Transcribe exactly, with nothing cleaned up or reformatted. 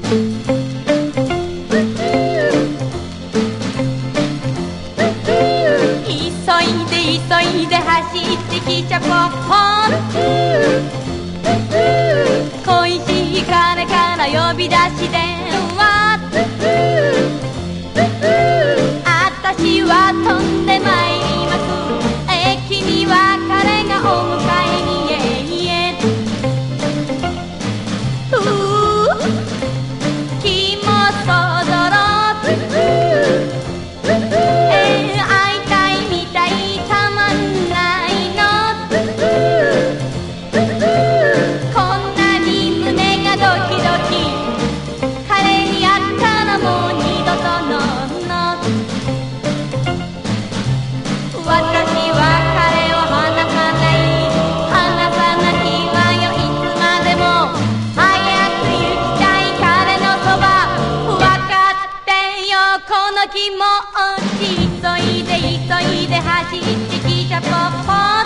急いで走ってきちゃポン恋しい彼から呼び出し電話あたしは飛んでまいります駅には彼がお迎えにえいえうー気もそぞろ気持ち急いで急いで走ってきちゃポッポ